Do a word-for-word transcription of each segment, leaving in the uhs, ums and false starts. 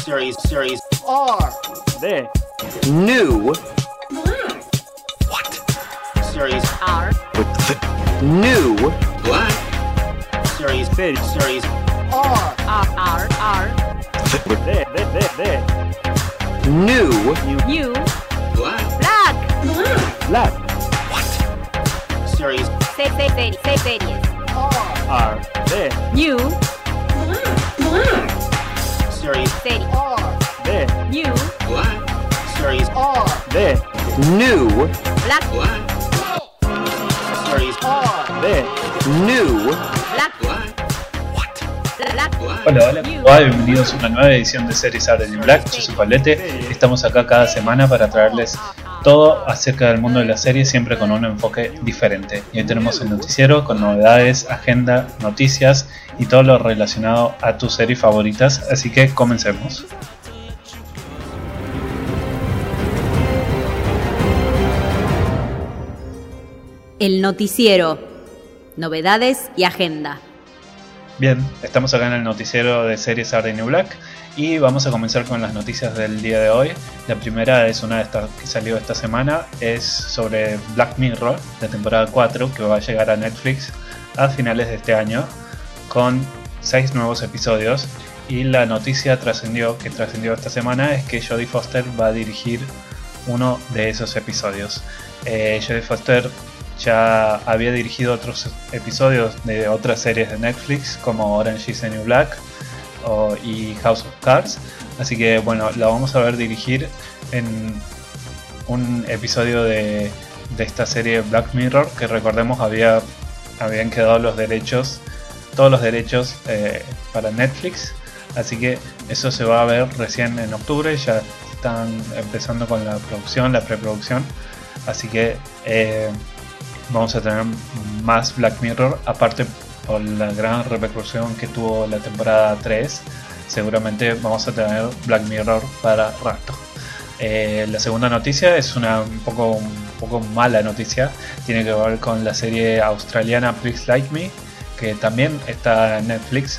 Series, series. R. D. New. Black. What? Series. R. New. Black. Series. Series. Series. R. R. R. R. D. D. D. D. New. U. Black. Black. Black. Black. Series. Se, se, se, se, series. R. R. D. New. Black. Black. Series. Series. R. D. New. Black. Series. R. D. New. Black. Black. Series. R. D. New. Black. Black. Black. Black. Hola, hola, New. ¿cómo va? Bienvenidos a una nueva edición de Series Are in Black. Yo soy Palete. Estamos acá cada semana para traerles todo acerca del mundo de la serie, siempre con un enfoque diferente. Y hoy tenemos el noticiero con novedades, agenda, noticias y todo lo relacionado a tus series favoritas. Así que comencemos. El noticiero, novedades y agenda. Bien, estamos acá en el noticiero de Series Are in Black y vamos a comenzar con las noticias del día de hoy. La primera es una de estas que salió esta semana, es sobre Black Mirror, la temporada cuatro, que va a llegar a Netflix a finales de este año con seis nuevos episodios. Y la noticia trascendió que trascendió esta semana es que Jodie Foster va a dirigir uno de esos episodios. Eh, Jodie Foster ya había dirigido otros episodios de otras series de Netflix como Orange is the New Black o, y House of Cards, así que bueno, la vamos a ver dirigir en un episodio de, de esta serie Black Mirror, que recordemos había habían quedado los derechos todos los derechos eh, para Netflix, así que eso se va a ver recién en octubre. Ya están empezando con la producción, la preproducción, así que eh, vamos a tener más Black Mirror, aparte por la gran repercusión que tuvo la temporada tres. Seguramente vamos a tener Black Mirror para rato. Eh, la segunda noticia es una un poco, un poco mala noticia. Tiene que ver con la serie australiana Please Like Me, que también está en Netflix.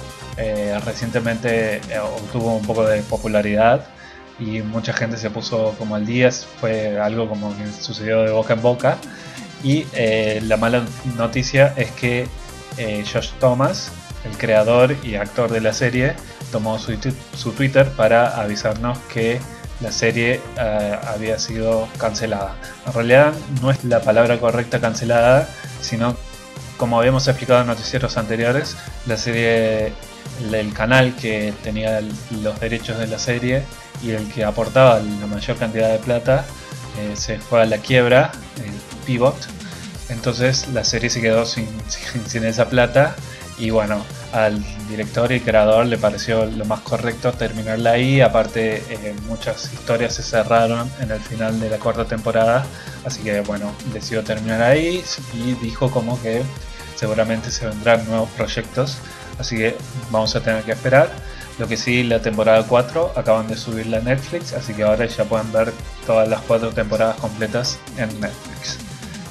Eh, recientemente eh, obtuvo un poco de popularidad y mucha gente se puso como al día. Fue algo como que sucedió de boca en boca. Y eh, la mala noticia es que eh, Josh Thomas, el creador y actor de la serie, tomó su, su Twitter para avisarnos que la serie eh, había sido cancelada. En realidad no es la palabra correcta cancelada, sino, como habíamos explicado en noticieros anteriores, la serie, el canal que tenía los derechos de la serie y el que aportaba la mayor cantidad de plata eh, se fue a la quiebra. Eh, Pivot, entonces la serie se quedó sin, sin, sin esa plata y bueno, al director y creador le pareció lo más correcto terminarla ahí. Aparte eh, muchas historias se cerraron en el final de la cuarta temporada, así que bueno, decidió terminar ahí y dijo como que seguramente se vendrán nuevos proyectos, así que vamos a tener que esperar. Lo que sí, la temporada cuatro acaban de subirla a Netflix, así que ahora ya pueden ver todas las cuatro temporadas completas en Netflix.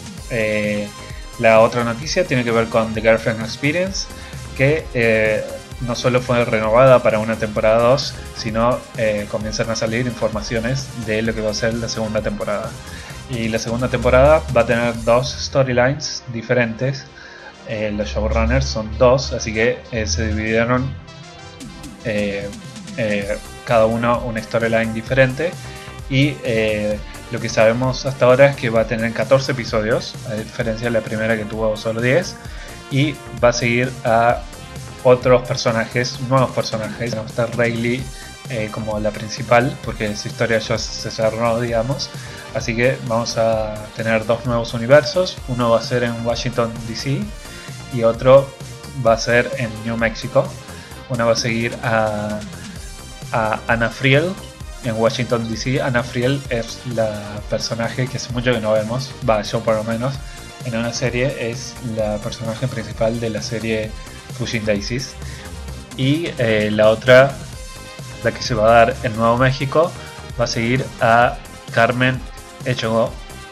Eh, la otra noticia tiene que ver con The Girlfriend Experience, que eh, no solo fue renovada para una temporada dos, sino eh, comienzan a salir informaciones de lo que va a ser la segunda temporada. Y la segunda temporada va a tener dos storylines diferentes. Eh, los showrunners son dos, así que eh, se dividieron eh, eh, cada uno una storyline diferente. Y eh, lo que sabemos hasta ahora es que va a tener catorce episodios, a diferencia de la primera que tuvo solo diez, y va a seguir a otros personajes, nuevos personajes. Va a estar Rayleigh eh, como la principal, porque su historia ya se cerró, digamos. Así que vamos a tener dos nuevos universos. Uno va a ser en Washington D C y otro va a ser en New Mexico. Uno va a seguir a, a Anna Friel en Washington D C. Anna Friel es la personaje que hace mucho que no vemos, va, yo por lo menos, en una serie. Es la personaje principal de la serie Pushing Daisies. Y eh, la otra, la que se va a dar en Nuevo México, va a seguir a Carmen Echogo,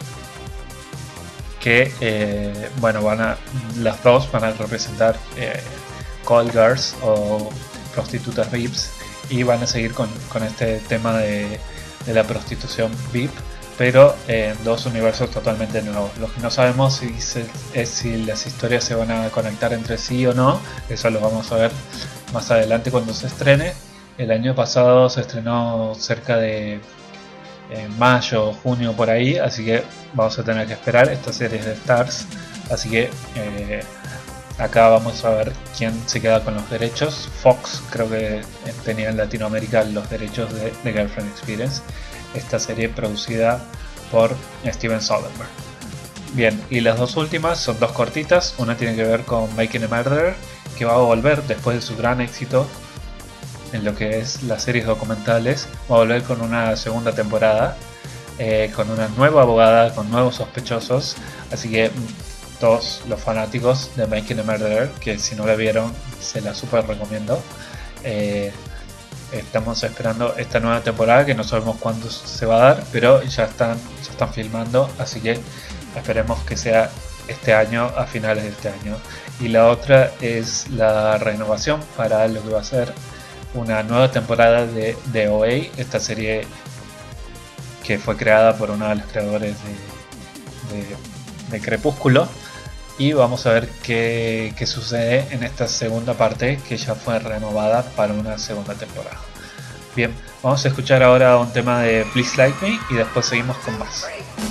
que eh, bueno, van a, las dos van a representar eh, call girls o prostitutas V I Ps y van a seguir con, con este tema de, de la prostitución V I P, pero en dos universos totalmente nuevos. Lo que no sabemos si se, es si las historias se van a conectar entre sí o no, eso lo vamos a ver más adelante cuando se estrene. El año pasado se estrenó cerca de eh, mayo, junio por ahí, así que vamos a tener que esperar esta serie de Stars, así que eh, acá vamos a ver quién se queda con los derechos. Fox creo que tenía en Latinoamérica los derechos de, de Girlfriend Experience, esta serie producida por Steven Soderbergh. Bien, y las dos últimas son dos cortitas. Una tiene que ver con Making a Murderer, que va a volver después de su gran éxito en lo que es las series documentales. Va a volver con una segunda temporada, eh, con una nueva abogada, con nuevos sospechosos. Así que todos los fanáticos de Making a Murderer, que si no la vieron se la super recomiendo, eh, estamos esperando esta nueva temporada que no sabemos cuándo se va a dar, pero ya están, ya están filmando, así que esperemos que sea este año, a finales de este año. Y la otra es la renovación para lo que va a ser una nueva temporada de The O A, esta serie que fue creada por uno de los creadores de, de, de Crepúsculo. Y vamos a ver qué, qué sucede en esta segunda parte, que ya fue renovada para una segunda temporada. Bien, vamos a escuchar ahora un tema de Please Like Me y después seguimos con más.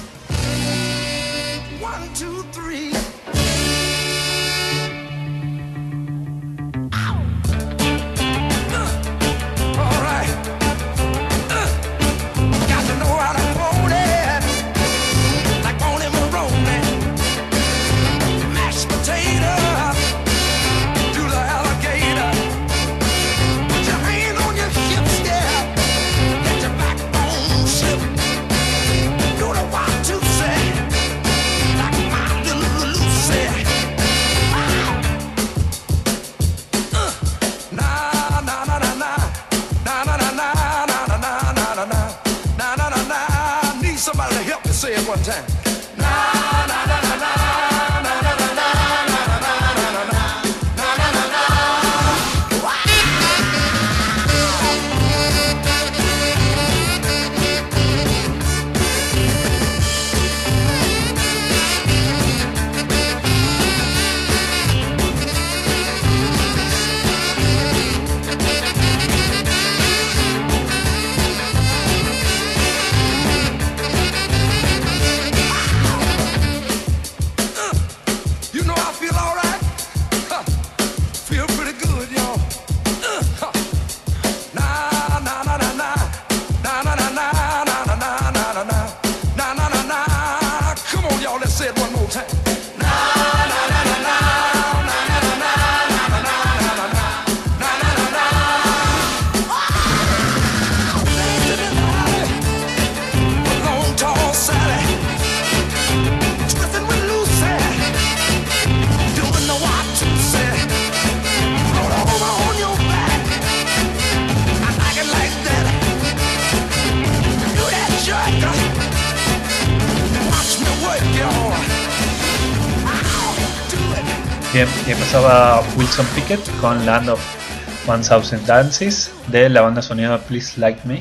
Bien, y empezaba Wilson Pickett con Land of one thousand Dances de la banda sonora Please Like Me,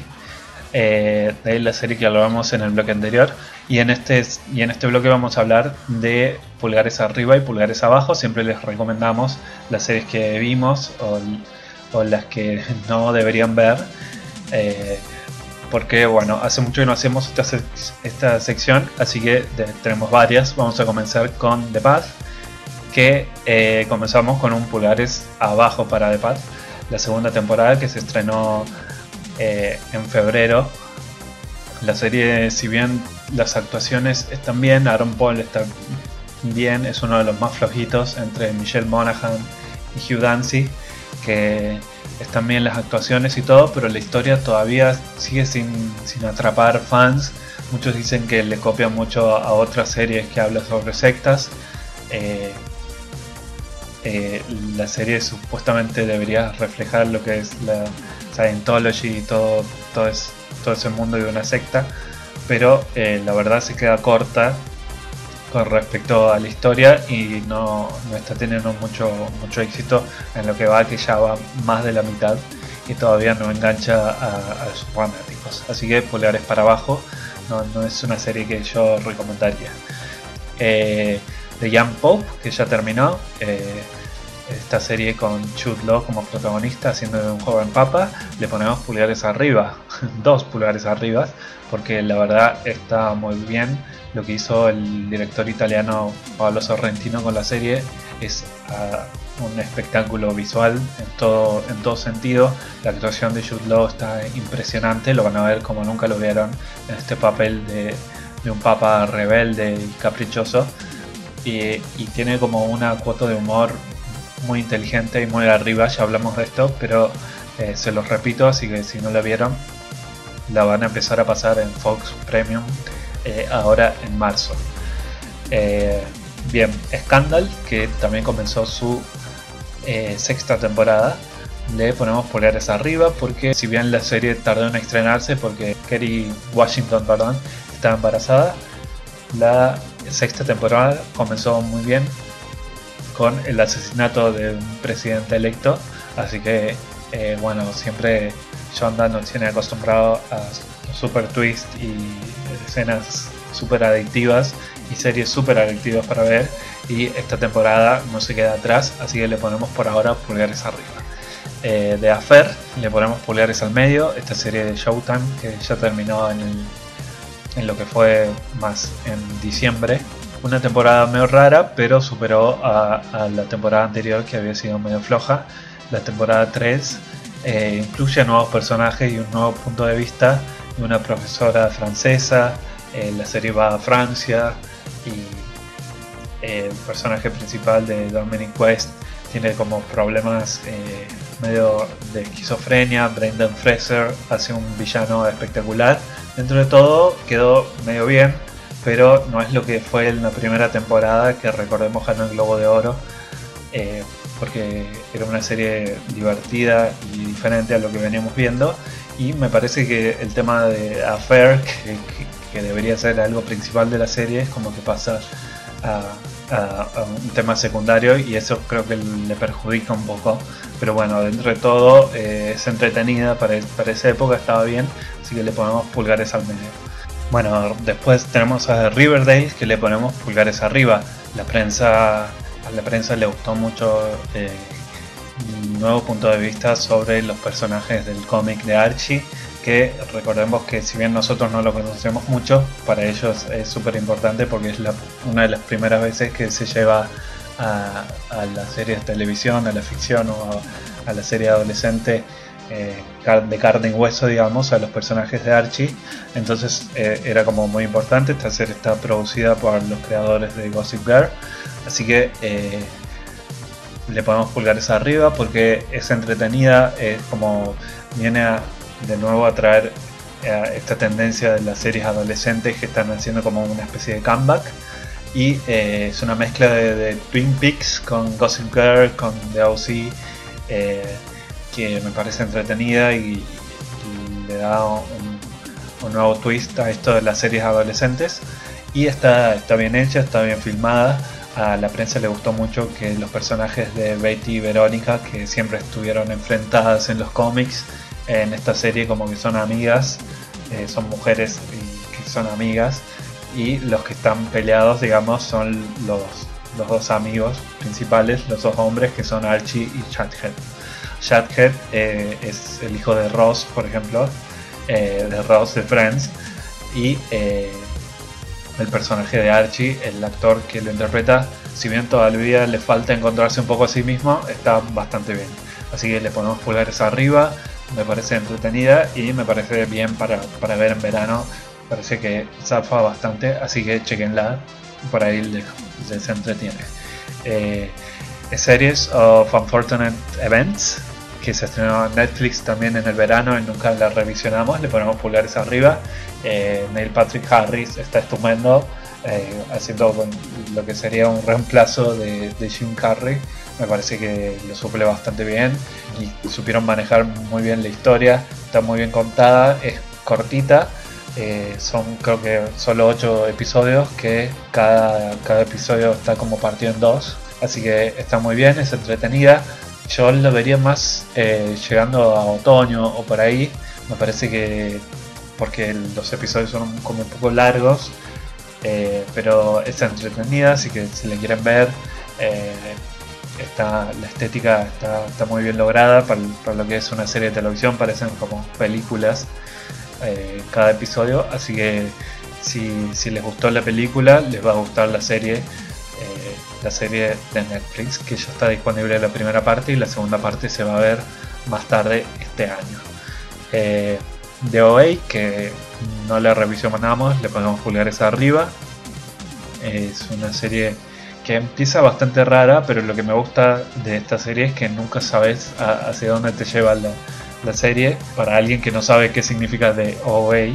eh, de la serie que hablamos en el bloque anterior. Y en este y en este bloque vamos a hablar de pulgares arriba y pulgares abajo. Siempre les recomendamos las series que vimos o, o las que no deberían ver, eh, porque bueno, hace mucho que no hacemos esta, sec esta sección, así que de, tenemos varias. Vamos a comenzar con The Path, que eh, comenzamos con un pulgares abajo para The Path, la segunda temporada que se estrenó eh, en febrero. La serie, si bien las actuaciones están bien, Aaron Paul está bien, es uno de los más flojitos entre Michelle Monaghan y Hugh Dancy, que están bien las actuaciones y todo, pero la historia todavía sigue sin, sin atrapar fans. Muchos dicen que le copian mucho a otras series que hablan sobre sectas. Eh, eh, la serie supuestamente debería reflejar lo que es la Scientology y todo, todo, es, todo ese mundo de una secta, pero eh, la verdad se queda corta con respecto a la historia y no, no está teniendo mucho, mucho éxito en lo que va, que ya va más de la mitad. y todavía no engancha a, a sus fanáticos. Así que pulgares para abajo, no, no es una serie que yo recomendaría. Eh, The Young Pope, que ya terminó, eh, esta serie con Jude Law como protagonista haciendo de un joven papa, le ponemos pulgares arriba, dos pulgares arriba, porque la verdad está muy bien. Lo que hizo el director italiano Paolo Sorrentino con la serie es uh, un espectáculo visual en todo, en todo sentido. La actuación de Jude Law está impresionante, lo van a ver como nunca lo vieron en este papel de, de un papa rebelde y caprichoso, y, y tiene como una cuota de humor muy inteligente y muy arriba. Ya hablamos de esto, pero eh, se los repito, así que si no la vieron, la van a empezar a pasar en Fox Premium eh, ahora en marzo. Eh, bien, Scandal, que también comenzó su eh, sexta temporada, le ponemos pulgares arriba, porque si bien la serie tardó en estrenarse porque Kerry Washington, perdón, estaba embarazada, la sexta temporada comenzó muy bien con el asesinato de un presidente electo, así que eh, bueno, siempre Shonda nos tiene acostumbrado a super twist y escenas super adictivas y series super adictivas para ver, y esta temporada no se queda atrás, así que le ponemos por ahora pulgares arriba. Eh, The Affair le ponemos pulgares al medio, esta serie de Showtime que ya terminó en, el, en lo que fue más en diciembre. Una temporada medio rara, pero superó a, a la temporada anterior, que había sido medio floja. La temporada tres eh, incluye nuevos personajes y un nuevo punto de vista de una profesora francesa. Eh, la serie va a Francia y eh, el personaje principal de Dominic West tiene como problemas eh, medio de esquizofrenia. Brendan Fraser hace un villano espectacular. Dentro de todo quedó medio bien, pero no es lo que fue en la primera temporada, que recordemos ganó el Globo de Oro, eh, porque era una serie divertida y diferente a lo que veníamos viendo. Y me parece que el tema de Affair, que, que, que debería ser algo principal de la serie, es como que pasa a, a, a un tema secundario, y eso creo que le perjudica un poco. Pero bueno, dentro de todo eh, es entretenida, para, para esa época estaba bien, así que le ponemos pulgares al medio. Bueno, después tenemos a Riverdale, que le ponemos pulgares arriba. La prensa, a la prensa le gustó mucho eh, un nuevo punto de vista sobre los personajes del cómic de Archie, que recordemos que si bien nosotros no lo conocemos mucho, para ellos es súper importante porque es la, una de las primeras veces que se lleva a, a la serie de televisión, a la ficción o a, a la serie adolescente Eh, de carne y hueso, digamos, a los personajes de Archie. Entonces eh, era como muy importante. Esta serie está producida por los creadores de Gossip Girl, así que eh, le ponemos pulgares arriba porque es entretenida, es como viene a, de nuevo a traer a esta tendencia de las series adolescentes que están haciendo como una especie de comeback, y eh, es una mezcla de, de Twin Peaks con Gossip Girl, con The O C, eh, que me parece entretenida y, y le da un, un nuevo twist a esto de las series adolescentes, y está, está bien hecha, está bien filmada. A la prensa le gustó mucho que los personajes de Betty y Verónica, que siempre estuvieron enfrentadas en los cómics, en esta serie como que son amigas, eh, son mujeres y que son amigas, y los que están peleados, digamos, son los, los dos amigos principales, los dos hombres, que son Archie y Chadhead. Chadhead eh, es el hijo de Ross, por ejemplo, eh, de Ross de Friends, y eh, el personaje de Archie, el actor que lo interpreta, si bien todavía le falta encontrarse un poco a sí mismo, está bastante bien. Así que le ponemos pulgares arriba, me parece entretenida y me parece bien para, para ver en verano. Parece que zafa bastante, así que chequenla, por ahí les, les entretiene. Eh, Series of Unfortunate Events, que se estrenó en Netflix también en el verano y nunca la revisionamos, le ponemos pulgares arriba. eh, Neil Patrick Harris está estupendo, eh, haciendo lo que sería un reemplazo de, de Jim Carrey. Me parece que lo suple bastante bien y supieron manejar muy bien la historia, está muy bien contada, es cortita, eh, son creo que solo ocho episodios, que cada, cada episodio está como partido en dos. Así que está muy bien, es entretenida. yo lo vería más eh, llegando a otoño o por ahí. Me parece que porque los episodios son como un poco largos, eh, pero está entretenida, así que si la quieren ver, eh, está, la estética está, está muy bien lograda para, para lo que es una serie de televisión. Parecen como películas eh, cada episodio, así que si, si les gustó la película, les va a gustar la serie. Eh, la serie de Netflix, que ya está disponible la primera parte y la segunda parte se va a ver más tarde este año. eh, The O A, que no la revisionamos, le ponemos pulgares arriba. Es una serie que empieza bastante rara, pero lo que me gusta de esta serie es que nunca sabes a, hacia dónde te lleva la, la serie. Para alguien que no sabe qué significa The O A,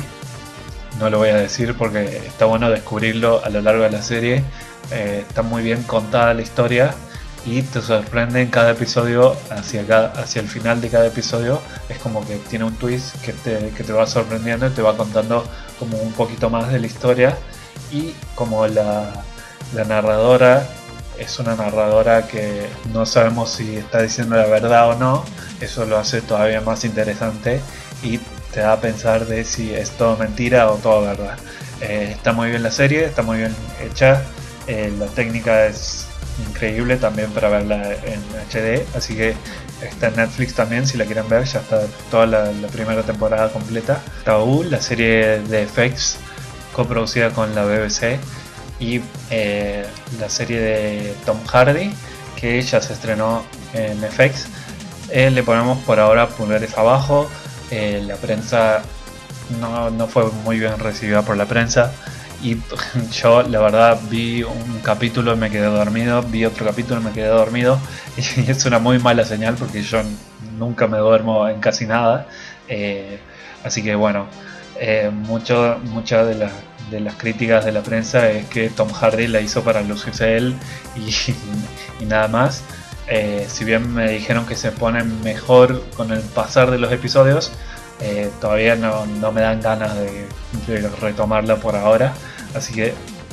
no lo voy a decir porque está bueno descubrirlo a lo largo de la serie. Eh, está muy bien contada la historia y te sorprende en cada episodio. Hacia, cada, hacia el final de cada episodio es como que tiene un twist que te, que te va sorprendiendo y te va contando como un poquito más de la historia. Y como la, la narradora es una narradora que no sabemos si está diciendo la verdad o no, eso lo hace todavía más interesante y te da a pensar de si es todo mentira o todo verdad. Eh, está muy bien la serie, está muy bien hecha. Eh, la técnica es increíble también para verla en H D, así que está en Netflix también si la quieren ver. Ya está toda la, la primera temporada completa. Tabú, la serie de F X coproducida con la B B C, y eh, la serie de Tom Hardy que ya se estrenó en F X. Eh, le ponemos por ahora pulgares abajo. Eh, la prensa no, no fue muy bien recibida por la prensa. Y yo la verdad vi un capítulo y me quedé dormido, vi otro capítulo y me quedé dormido, y es una muy mala señal porque yo nunca me duermo en casi nada. Eh, así que bueno, eh, mucho, muchas de, la, de las críticas de la prensa es que Tom Hardy la hizo para lucirse él y, y nada más. Eh, si bien me dijeron que se ponen mejor con el pasar de los episodios, Eh, todavía no, no me dan ganas de, de retomarla por ahora, así que eh,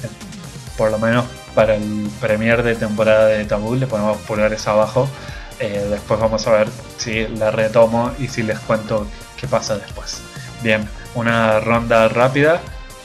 por lo menos para el premier de temporada de Tabú le ponemos pulgares abajo. Eh, después vamos a ver si la retomo y si les cuento qué pasa después. Bien, una ronda rápida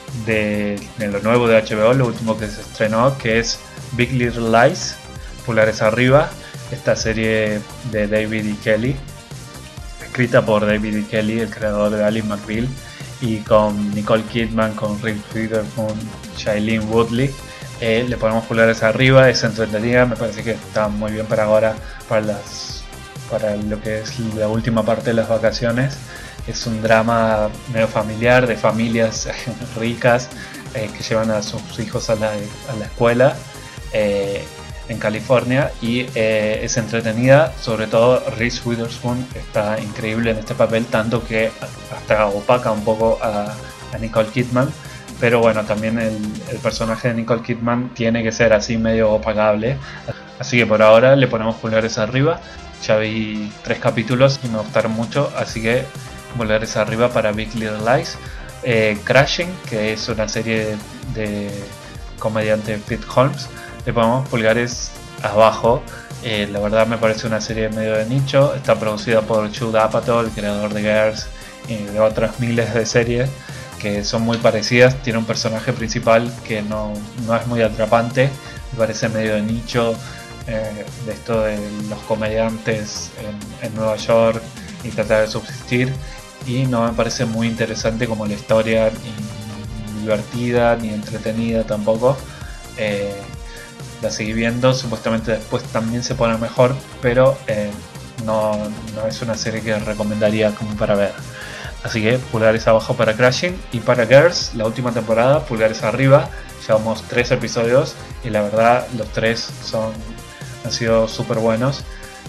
de, de lo nuevo de H B O, lo último que se estrenó, que es Big Little Lies, pulgares arriba. Esta serie de David E. Kelly, escrita por David E. Kelly, el creador de Ally McBeal, y con Nicole Kidman, con Reese Witherspoon, Shailene Woodley. Eh, le ponemos pulgares arriba, es entretenida, me parece que está muy bien para ahora, para, las, para lo que es la última parte de las vacaciones. Es un drama medio familiar, de familias ricas eh, que llevan a sus hijos a la, a la escuela. Eh, en California, y eh, es entretenida. Sobre todo Reese Witherspoon está increíble en este papel, tanto que hasta opaca un poco a, a Nicole Kidman, pero bueno, también el, el personaje de Nicole Kidman tiene que ser así medio opacable, así que por ahora le ponemos pulgares arriba. Ya vi tres capítulos y me gustaron mucho, así que pulgares arriba para Big Little Lies. eh, Crashing, que es una serie de, de comediante Pete Holmes, le ponemos pulgares abajo. Eh, la verdad me parece una serie medio de nicho. Está producida por Judd Apatow, el creador de Girls y de otras miles de series que son muy parecidas. Tiene un personaje principal que no, no es muy atrapante, me parece medio de nicho, eh, de esto de los comediantes en, en Nueva York y tratar de subsistir, y no me parece muy interesante como la historia, ni, ni divertida ni entretenida tampoco. eh, La seguí viendo, supuestamente después también se pone mejor, pero eh, no, no es una serie que recomendaría como para ver. Así que pulgares abajo para Crashing. Y para Girls, la última temporada, pulgares arriba. Llevamos tres episodios y la verdad los tres son, han sido súper buenos.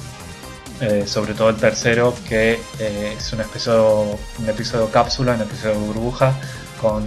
Eh, sobre todo el tercero, que eh, es un episodio, un episodio cápsula, un episodio burbuja con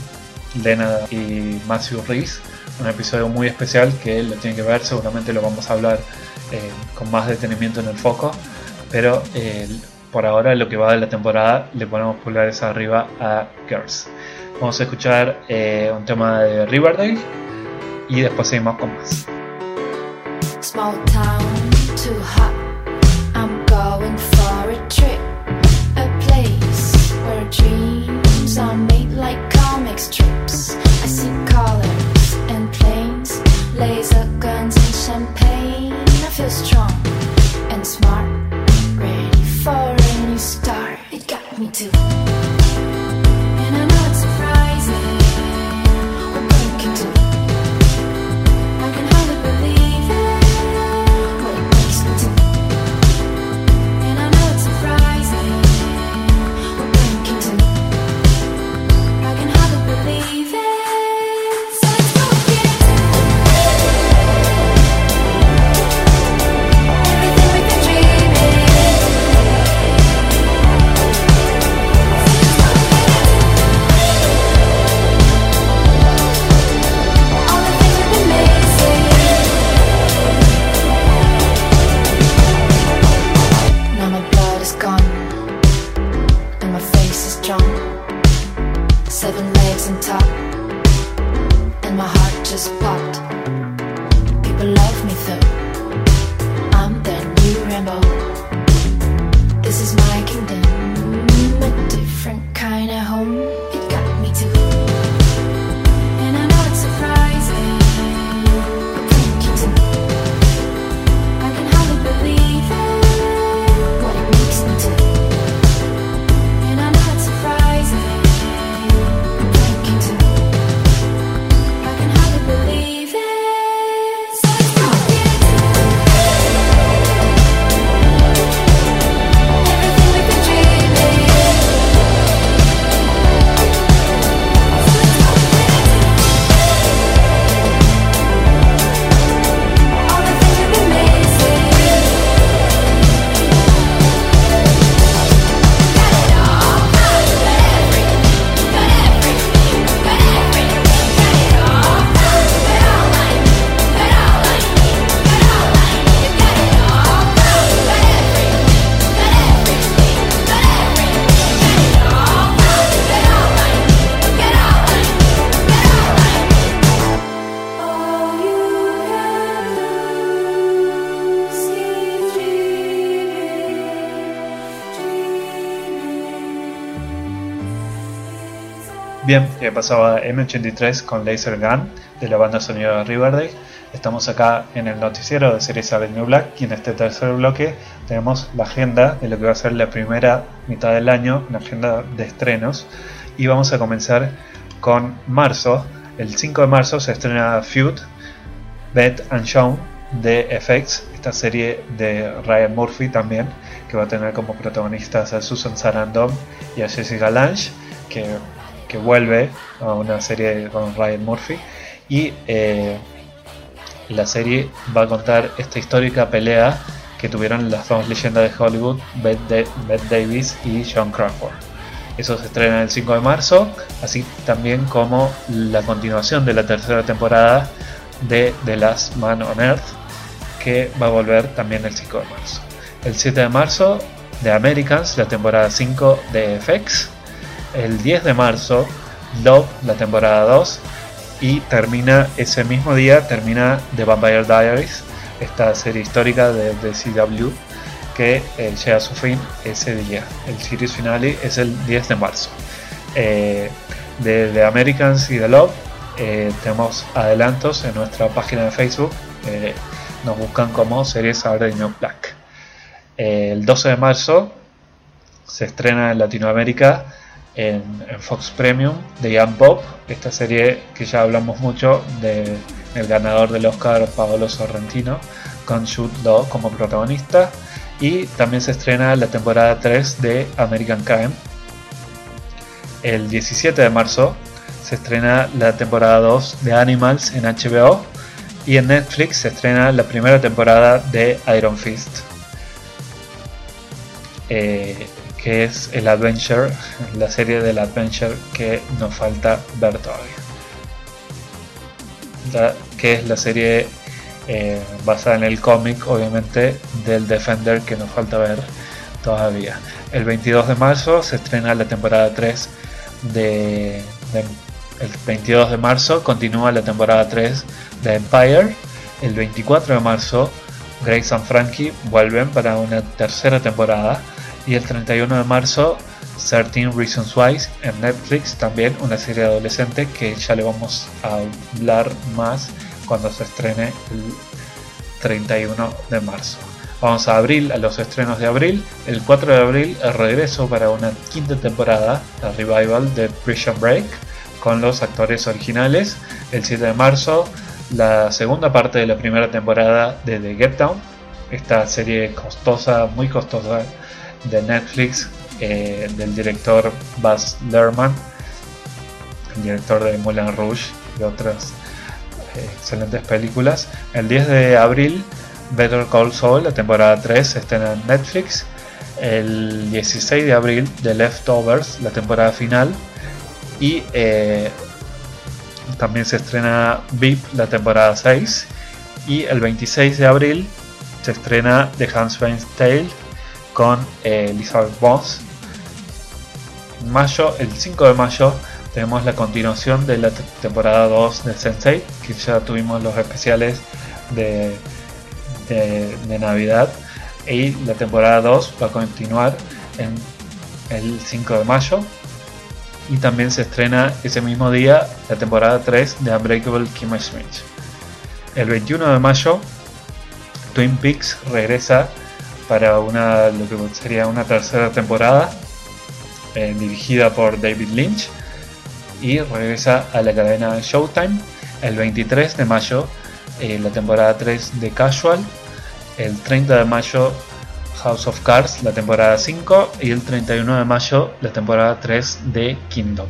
Lena y Matthew Rhys. Un episodio muy especial que lo tienen que ver, seguramente lo vamos a hablar eh, con más detenimiento en el foco, pero eh, por ahora lo que va de la temporada le ponemos pulgares arriba a Girls. Vamos a escuchar eh, un tema de Riverdale y después seguimos con más. Small town, too hot. too. And I know it's surprising what pain can do. I can hardly believe it, what it makes me do. And I know it's surprising what pain can do. I can hardly believe it. So let's go again. Everything we've been dreaming. All the things we've been missing. Now my blood is gone and my face is drawn. Seven legs on top and my heart just popped. People love me though I'm their new Rambo. This is my kingdom, a different kind of home. It got me too. And I know it's surprising what pain can do. I can hardly believe it, what it makes me do. And I know it's surprising what pain can do. I can hardly believe it. So let's go again. Everything we've been dreaming. So let's go again. All the things we've been missing. Got it all, got everything, got everything, got everything. Got it all, got all I need, got all I need, got all I need. You got it all, got everything, got everything, got everything. Got it all, got all I need, got all I need, got all I need. All you have to see dreaming, dreaming. Bien, que pasaba M ochenta y tres con Laser Gun de la banda sonido de Riverdale. Estamos acá en el noticiero de Series Orange New Black y en este tercer bloque tenemos la agenda de lo que va a ser la primera mitad del año, una agenda de estrenos, y vamos a comenzar con marzo. El cinco de marzo se estrena Feud, Beth and Shawn de F X, esta serie de Ryan Murphy también, que va a tener como protagonistas a Susan Sarandon y a Jessica Lange, que, que vuelve a una serie con Ryan Murphy. Y eh, la serie va a contar esta histórica pelea que tuvieron las dos leyendas de Hollywood, Bette, De- Bette Davis y Joan Crawford. Eso se estrena el cinco de marzo, así también como la continuación de la tercera temporada de The Last Man on Earth, que va a volver también el cinco de marzo. El siete de marzo, The Americans, la temporada cinco de F X. El diez de marzo, Love, la temporada dos. Y termina ese mismo día, termina The Vampire Diaries, esta serie histórica de, de C W, que eh, llega a su fin ese día. El series finale es el diez de marzo. Eh, de The Americans y The Love eh, tenemos adelantos en nuestra página de Facebook. Eh, nos buscan como Series Orange New Black. Eh, el doce de marzo se estrena en Latinoamérica en, en Fox Premium de Young Pop, esta serie que ya hablamos mucho de el ganador del Oscar Paolo Sorrentino, con Jude Law como protagonista. Y también se estrena la temporada tres de American Crime. El diecisiete de marzo se estrena la temporada dos de Animals en H B O. Y en Netflix se estrena la primera temporada de Iron Fist, eh, que es el Adventure, la serie del Adventure que nos falta ver todavía. La, que es la serie eh, basada en el cómic, obviamente, del Defender, que nos falta ver todavía. El veintidós de marzo se estrena la temporada tres de, de el veintidós de marzo continúa la temporada tres de Empire. El veinticuatro de marzo Grace and Frankie vuelven para una tercera temporada. Y el treinta y uno de marzo trece Reasons Why en Netflix, también una serie adolescente que ya le vamos a hablar más cuando se estrene el treinta y uno de marzo. Vamos a abril, a los estrenos de abril. El cuatro de abril, el regreso para una quinta temporada, la revival de Prison Break, con los actores originales. El siete de marzo, la segunda parte de la primera temporada de The Get Down, esta serie costosa, muy costosa de Netflix, eh, del director Baz Luhrmann, el director de Moulin Rouge y otras eh, excelentes películas. El diez de abril, Better Call Saul, la temporada tres, se estrena en Netflix. El dieciséis de abril, The Leftovers, la temporada final. Y eh, también se estrena V I P, la temporada seis. Y el veintiséis de abril se estrena The Handmaid's Tale con eh, Elizabeth Moss. En mayo, el cinco de mayo, tenemos la continuación de la t- temporada dos de sense eight, que ya tuvimos los especiales de, de, de Navidad. Y la temporada dos va a continuar en el cinco de mayo. Y también se estrena ese mismo día la temporada tres de Unbreakable Kimmy Schmidt. El veintiuno de mayo, Twin Peaks regresa para una, lo que sería una tercera temporada, eh, dirigida por David Lynch, y regresa a la cadena Showtime. El veintitrés de mayo, eh, la temporada tres de Casual. El treinta de mayo, House of Cards, la temporada cinco. Y el treinta y uno de mayo, la temporada tres de Kingdom,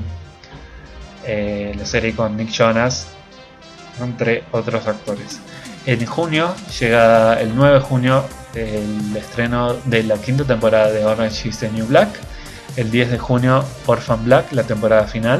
eh, la serie con Nick Jonas, entre otros actores. En junio, llega el nueve de junio, el estreno de la quinta temporada de Orange is the New Black. El diez de junio, Orphan Black, la temporada final.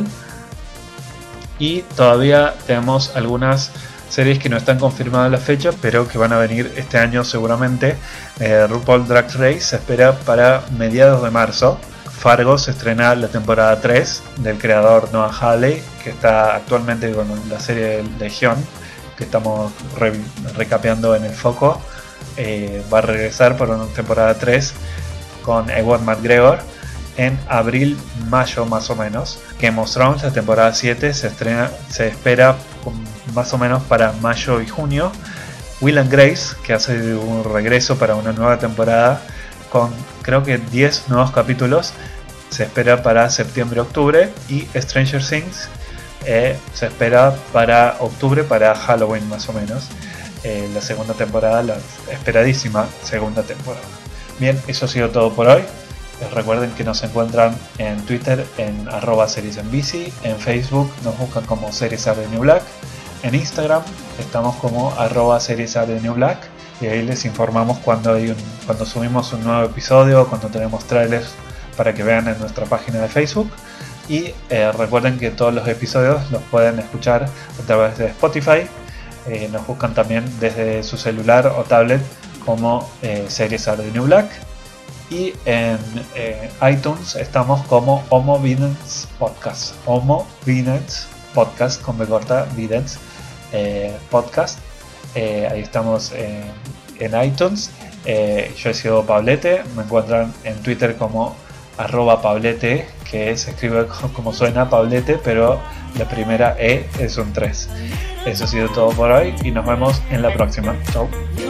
Y todavía tenemos algunas series que no están confirmadas la fecha, pero que van a venir este año seguramente. eh, RuPaul Drag Race se espera para mediados de marzo. Fargo se estrena la temporada tres del creador Noah Hawley, que está actualmente con la serie Legión, que estamos re- recapeando en el foco. Eh, va a regresar por una temporada tres con Ewan McGregor en abril, mayo más o menos. Game of Thrones, la temporada siete, se estrena, se espera más o menos para mayo y junio. Will and Grace, que hace un regreso para una nueva temporada con creo que diez nuevos capítulos, se espera para septiembre-octubre. Y Stranger Things eh, se espera para octubre, para Halloween más o menos, eh, la segunda temporada, la esperadísima segunda temporada. Bien, eso ha sido todo por hoy. Les recuerden que nos encuentran en Twitter en arroba series en bici, en Facebook nos buscan como Series Are the New Black, en Instagram estamos como arroba Series Are the New Black, y ahí les informamos cuando, hay un, cuando subimos un nuevo episodio, cuando tenemos trailers para que vean en nuestra página de Facebook. Y eh, recuerden que todos los episodios los pueden escuchar a través de Spotify. Eh, nos buscan también desde su celular o tablet como eh, Series Are the New Black. Y en eh, iTunes estamos como Homo Videns Podcast. Homo Videns Podcast, con B corta, Videns eh, Podcast. Eh, ahí estamos eh, en iTunes. Eh, yo he sido Pablete. Me encuentran en Twitter como arroba Pablete, que se escribe como suena Pablete, pero la primera E es un tres. Eso ha sido todo por hoy y nos vemos en la próxima. Chau.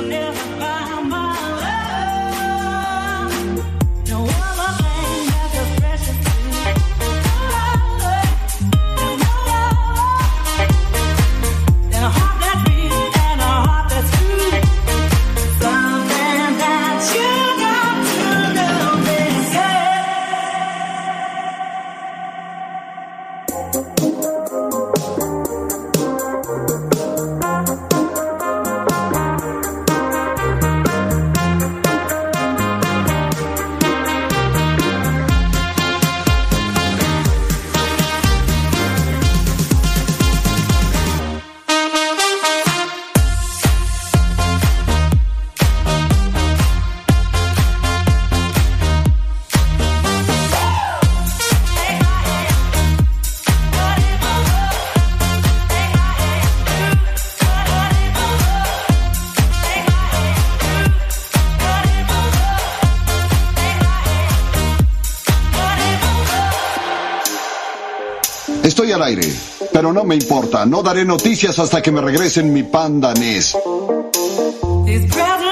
Estoy al aire, pero no me importa. No daré noticias hasta que me regresen mi panda Ness.